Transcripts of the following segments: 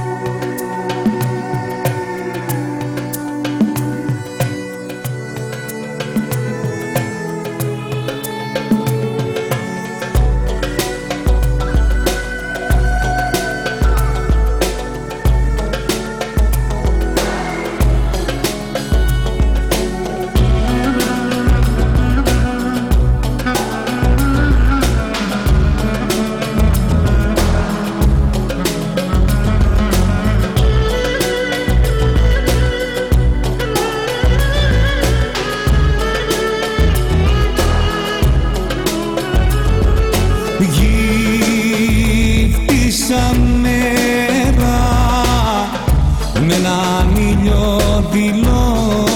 Γύφτησα μέρα με έναν ήλιο δειλό,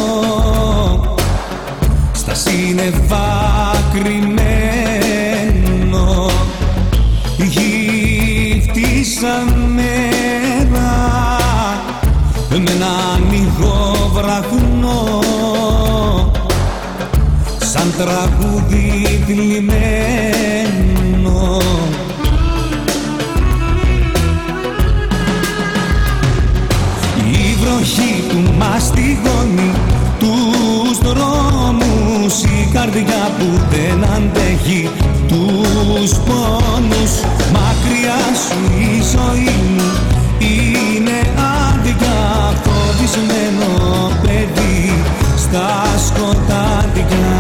στα σύννεφα κρυμμένο. Γύφτησα μέρα με έναν υγοβραχνό, σαν τραγούδι θλιμμένο. Η βροχή που μαστιγώνει τους δρόμους, η καρδιά που δεν αντέχει τους πόνους. Μακριά σου η ζωή μου είναι άδεια, φοβισμένο παιδί στα σκοτάδια.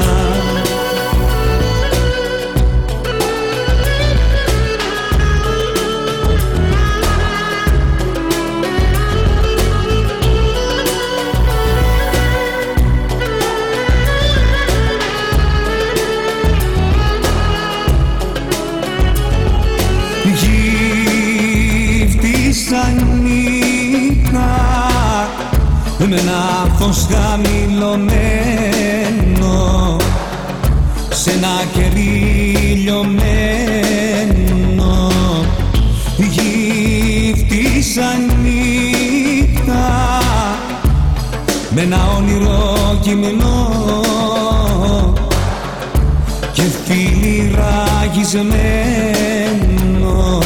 Γύφτησα νύχτα με ένα φως χαμηλωμένο, σε ένα κερί λιωμένο. Γύφτησα νύχτα με ένα όνειρο κειμενό και φίλι ραγισμένο.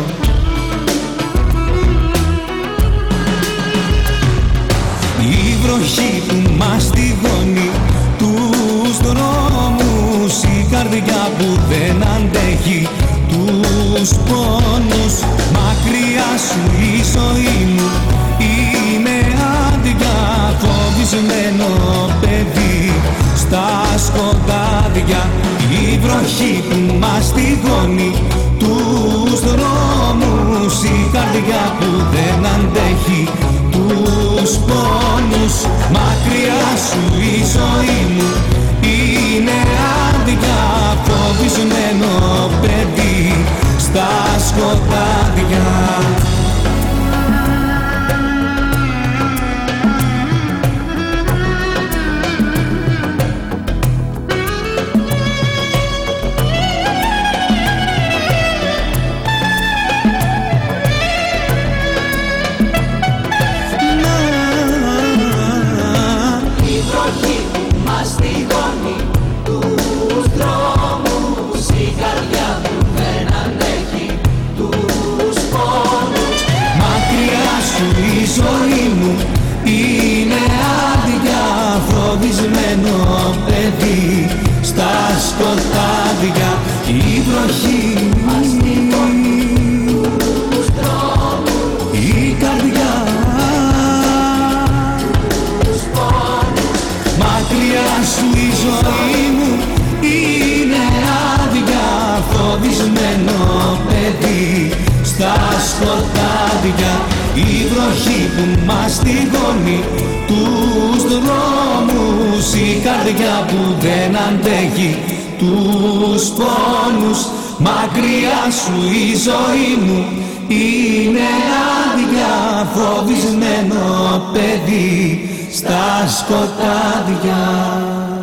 Η βροχή που μαστιγώνει τους δρόμους, η καρδιά που δεν αντέχει τους πόνους. Μακριά σου η ζωή μου είναι άδεια, φοβισμένο παιδί στα σκοτάδια. Η βροχή που μαστιγώνει τους δρόμους, η καρδιά που δεν αντέχει τους πόνους. Μακριά σου η ζωή μου είναι άδεια, φοβισμένο παιδί στα σκοτάδια. Η ζωή μου είναι άδεια, φοβισμένο παιδί στα σκοτάδια. Η βροχή τους δρόμους, η καρδιά τους πόνους. Μακριά σου η ζωή μου είναι άδεια, φοβισμένο παιδί στα σκοτάδια. Η βροχή που μαστιγώνει τους δρόμους, η καρδιά που δεν αντέχει τους πόνους. Μακριά σου η ζωή μου είναι άδεια, φοβισμένο παιδί στα σκοτάδια.